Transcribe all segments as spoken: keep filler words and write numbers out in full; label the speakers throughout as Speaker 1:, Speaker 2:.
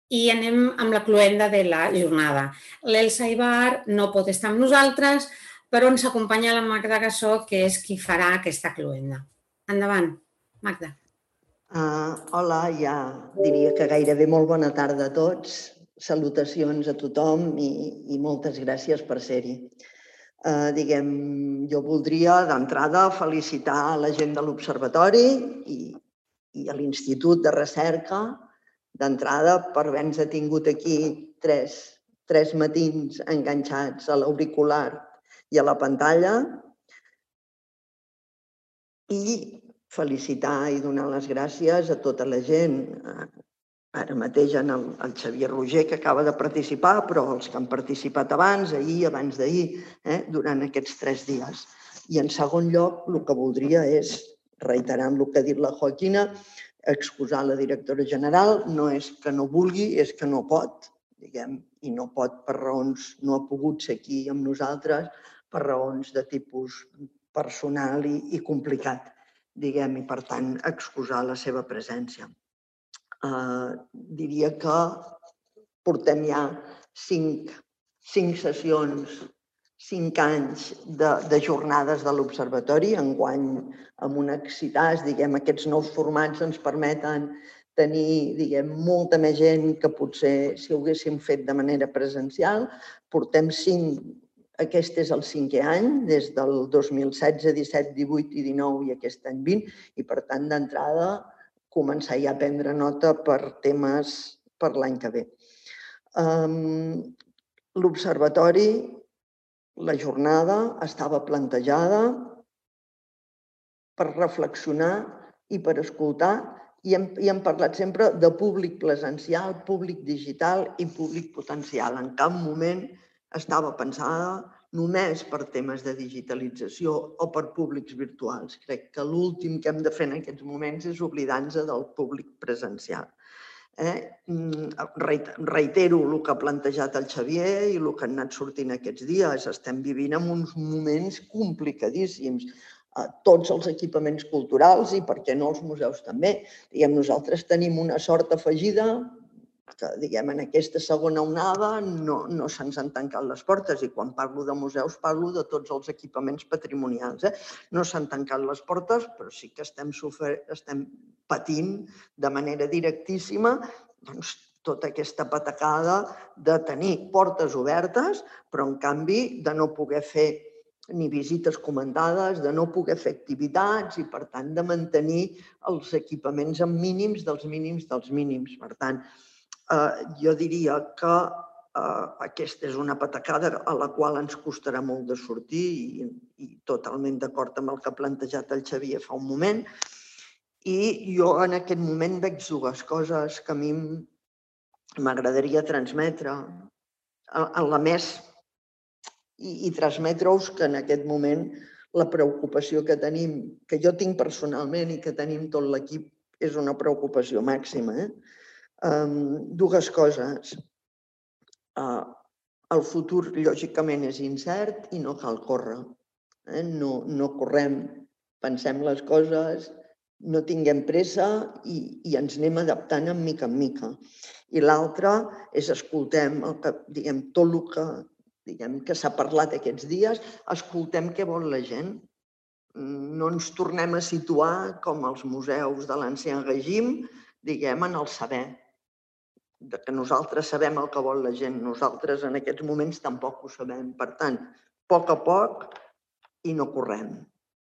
Speaker 1: i anem amb la cloenda de la jornada. L'Elsa Ibar no pot estar amb nosaltres, però ens acompanya la Magda Gassó, que és qui farà aquesta cloenda. Endavant, Magda.
Speaker 2: Hola, ja diria que gairebé molt bona tarda a tots. Salutacions a tothom i moltes gràcies per ser-hi. Diguem, jo voldria d'entrada felicitar la gent de l'Observatori i a l'Institut de Recerca d'entrada per haver-nos tingut aquí tres matins enganxats a l'auricular i a la pantalla i felicitar i donar les gràcies a tota la gent, ara mateix al Xavier Roger, que acaba de participar, però els que han participat abans, ahir, abans d'ahir, durant aquests tres dies. I en segon lloc, el que voldria és, reiterant el que ha dit la Joaquina, excusar la directora general, no és que no vulgui, és que no pot, diguem, i no pot per raons, no ha pogut ser aquí amb nosaltres per raons de tipus personal i complicat, diguem, i per tant excusar la seva presència. Diria que portem ja cinc sessions, cinc anys de jornades de l'Observatori, enguany amb un excitàs, diguem, aquests nous formats ens permeten tenir, diguem, molta més gent que potser si ho haguéssim fet de manera presencial. Portem cinc, aquest és el cinquè any, des del dos mil setze, disset, divuit i dinou i aquest any vint, i per tant, d'entrada, començar ja a prendre nota per temes per l'any que ve. L'Observatori, la jornada estava plantejada per reflexionar i per escoltar, i hem parlat sempre de públic presencial, públic digital i públic potencial. En cap moment estava pensada només per temes de digitalització o per públics virtuals. Crec que l'últim que hem de fer en aquests moments és oblidar-nos del públic presencial. Reitero el que ha plantejat el Xavier i el que ha anat sortint aquests dies. Estem vivint en uns moments complicadíssims. Tots els equipaments culturals i, per què no, els museus també. Nosaltres tenim una sort afegida que, diguem, en aquesta segona onada no se'ns han tancat les portes, i quan parlo de museus parlo de tots els equipaments patrimonials. No s'han tancat les portes, però sí que estem patint de manera directíssima tota aquesta patacada de tenir portes obertes, però en canvi de no poder fer ni visites comandades, de no poder fer activitats i, per tant, de mantenir els equipaments amb mínims dels mínims dels mínims. Per tant, jo diria que aquesta és una patacada a la qual ens costarà molt de sortir i totalment d'acord amb el que ha plantejat el Xavier fa un moment. I jo en aquest moment veig dues coses que a mi m'agradaria transmetre en la més i transmetre-us que en aquest moment la preocupació que tenim, que jo tinc personalment i que tenim tot l'equip, és una preocupació màxima. Dues coses. El futur, lògicament, és incert i no cal córrer. No correm, pensem les coses, no tinguem pressa i ens anem adaptant de mica en mica. I l'altra és escoltem tot el que que s'ha parlat aquests dies, escoltem què vol la gent. No ens tornem a situar com els museus de l'ancien règim, diguem, en el saber. Que nosaltres sabem el que vol la gent, nosaltres en aquests moments tampoc ho sabem. Per tant, a poc a poc i no correm.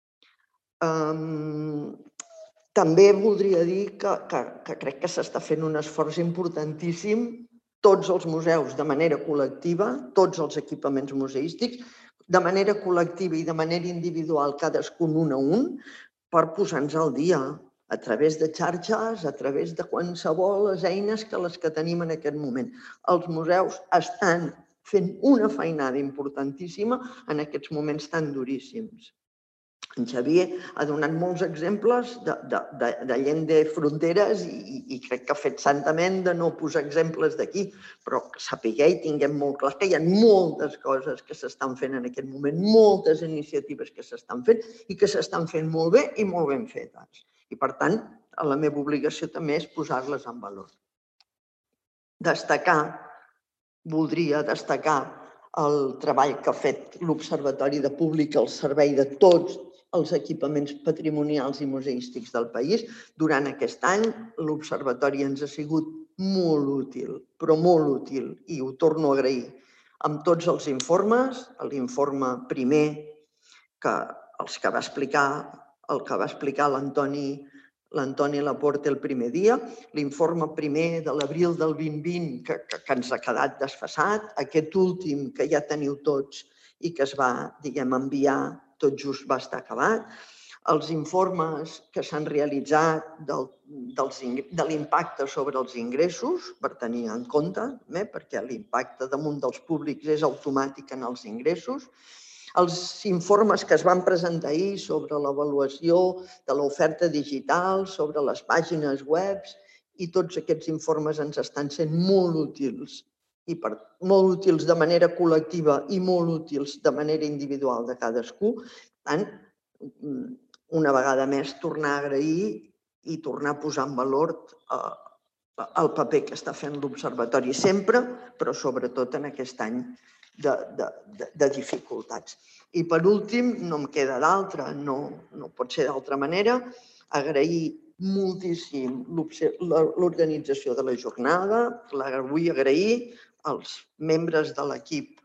Speaker 2: També voldria dir que crec que s'està fent un esforç importantíssim, tots els museus de manera col·lectiva, tots els equipaments museístics, de manera col·lectiva i de manera individual, cadascun un a un, per posar-nos al dia a través de xarxes, a través de qualsevol eines que les que tenim en aquest moment. Els museus estan fent una feinada importantíssima en aquests moments tan duríssims. En Xavier ha donat molts exemples de Allende fronteres i crec que ha fet santament de no posar exemples d'aquí, però sapigueu i tinguem molt clar que hi ha moltes coses que s'estan fent en aquest moment, moltes iniciatives que s'estan fent i que s'estan fent molt bé i molt ben fetes. I, per tant, la meva obligació també és posar-les en valor. destacar, voldria destacar el treball que ha fet l'Observatori de Públic al servei de tots els equipaments patrimonials i museístics del país. Durant aquest any l'Observatori ens ha sigut molt útil, però molt útil, i ho torno a agrair, amb tots els informes, l'informe primer, que els que va explicar, el que va explicar l'Antoni l'Antoni Laporte el primer dia, l'informe primer de l'abril del vint vint que, que, que ens ha quedat desfasat, aquest últim que ja teniu tots i que es va, diguem, enviar tot just va estar acabat, els informes que s'han realitzat del, dels, de l'impacte sobre els ingressos, per tenir en compte, eh, perquè l'impacte damunt dels públics és automàtic en els ingressos, els informes que es van presentar ahir sobre l'avaluació de l'oferta digital, sobre les pàgines web, i tots aquests informes ens estan sent molt útils, i per, molt útils de manera col·lectiva i molt útils de manera individual de cadascú. Per tant, una vegada més, tornar a agrair i tornar a posar en valor el paper que està fent l'Observatori sempre, però sobretot en aquest any de, de, de, de dificultats. I per últim, no em queda d'altra, no, no pot ser d'altra manera, agrair moltíssim l'organització de la jornada, la vull agrair als membres de l'equip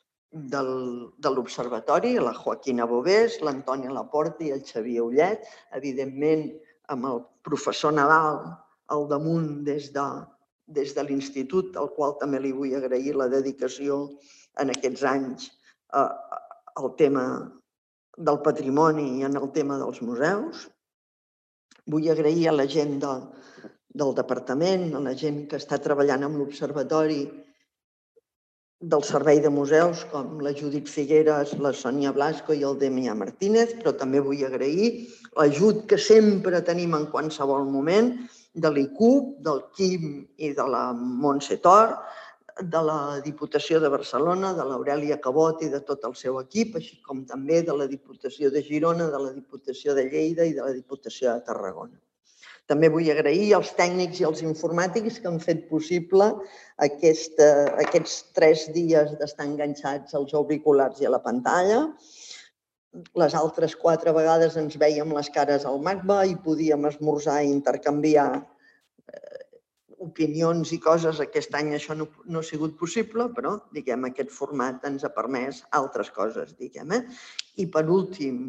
Speaker 2: de l'Observatori, la Joaquina Bovés, l'Antoni Laporte i el Xavier Ullet, evidentment amb el professor Nadal al damunt des de, des de l'institut, al qual també li vull agrair la dedicació en aquests anys al tema del patrimoni i en el tema dels museus. Vull agrair a la gent de, del departament, a la gent que està treballant amb l'Observatori del Servei de Museus, com la Judit Figueres, la Sònia Blasco i el Demià Martínez, però també vull agrair l'ajut que sempre tenim en qualsevol moment de l'I C U B, del Quim i de la Montse Tor, de la Diputació de Barcelona, de l'Aurèlia Cabot i de tot el seu equip, així com també de la Diputació de Girona, de la Diputació de Lleida i de la Diputació de Tarragona. També vull agrair als tècnics i als informàtics que han fet possible aquest, aquests tres dies d'estar enganxats als auriculars i a la pantalla. Les altres quatre vegades ens vèiem les cares al MACBA i podíem esmorzar i intercanviar opinions i coses. Aquest any això no, no ha sigut possible, però diguem, aquest format ens ha permès altres coses, diguem. Eh? I per últim,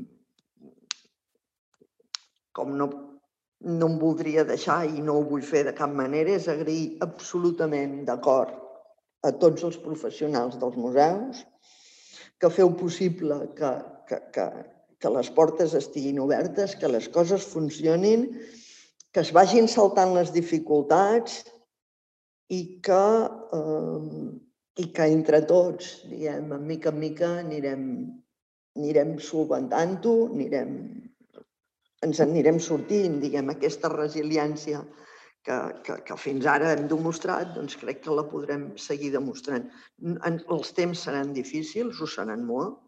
Speaker 2: com no, no em voldria deixar i no ho vull fer de cap manera, és agrair absolutament d'acord a tots els professionals dels museus que feu possible que, que, que, que les portes estiguin obertes, que les coses funcionin, que es vagin saltant les dificultats i que, eh, i que entre tots, diguem, de mica en mica anirem, anirem solventant-ho, anirem, ens anirem sortint, diguem, aquesta resiliència que, que, que fins ara hem demostrat, doncs crec que la podrem seguir demostrant. Els temps seran difícils, ho seran molt,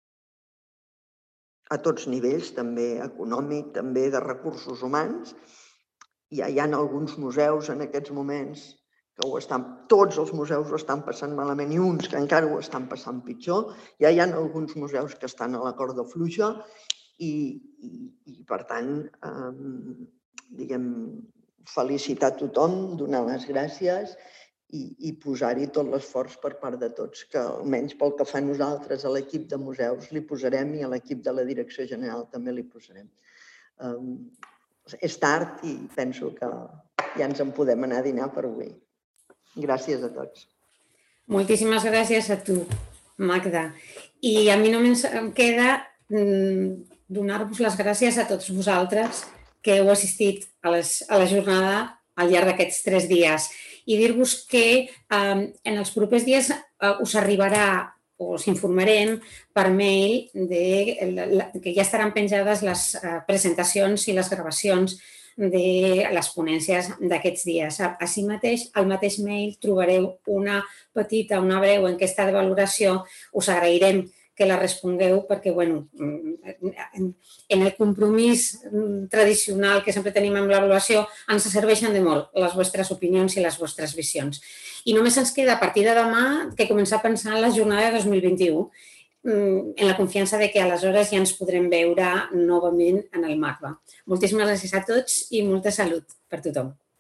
Speaker 2: a tots nivells, també econòmic, també de recursos humans. Ja hi ha alguns museus en aquests moments que ho estan, tots els museus ho estan passant malament i uns que encara ho estan passant pitjor. Ja hi ha alguns museus que estan a la corda fluixa i, i, i per tant, eh, diguem, felicitar tothom, donar les gràcies i, i posar-hi tot l'esforç per part de tots, que almenys pel que fa a nosaltres, a l'equip de museus li posarem i a l'equip de la Direcció General també li posarem. Eh, És tard i penso que ja ens en podem anar a dinar per avui. Gràcies a tots.
Speaker 1: Moltíssimes gràcies a tu, Magda. I a mi només em queda donar-vos les gràcies a tots vosaltres que heu assistit a, les, a la jornada al llarg d'aquests tres dies i dir-vos que eh, en els propers dies eh, us arribarà o us informarem per mail de, que ja estaran penjades les presentacions i les gravacions de les ponències d'aquests dies. Així mateix, al mateix mail trobareu una petita, una breu enquesta de valoració. Us agrairem que la respongueu perquè, bueno, en el compromís tradicional que sempre tenim amb l'avaluació ens serveixen de molt les vostres opinions i les vostres visions. I només ens queda a partir de demà que començar a pensar en la jornada de dos mil vint-i-u, en la confiança de que aleshores ja ens podrem veure novament en el MACBA. Moltíssimes gràcies a tots i molta salut per tothom.